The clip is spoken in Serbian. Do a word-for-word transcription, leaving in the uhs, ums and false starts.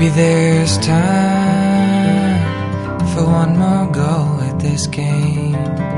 Maybe there's time for one more go at this game.